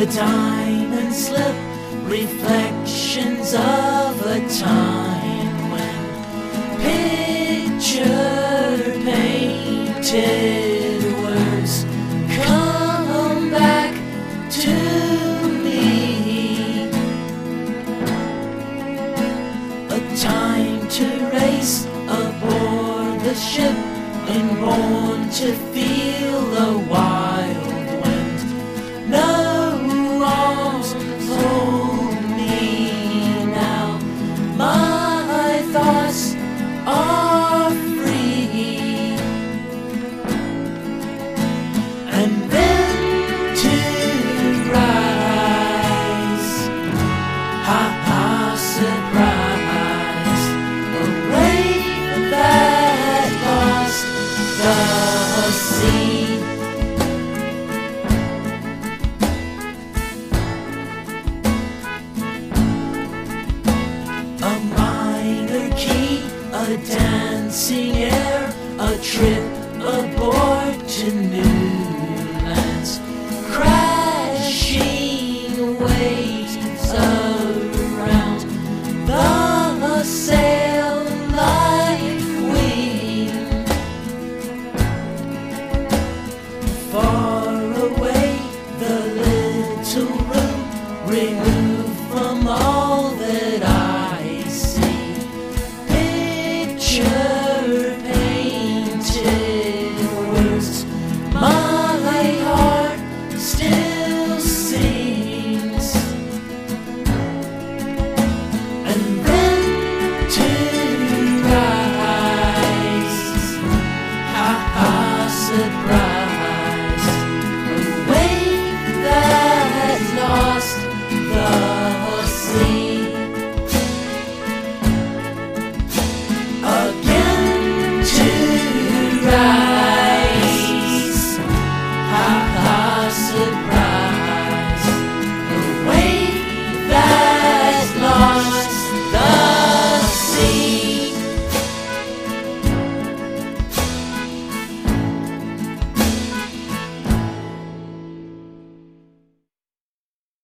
The diamond slip, reflections of a time when picture painted words come back to me. A time to race aboard the ship and born to feel a wild wind. No arms hold me now. My thoughts are free. And then to rise, ha ha, surprise, a wave that lost the sea. A minor key, a dancing air, a trip aboard to New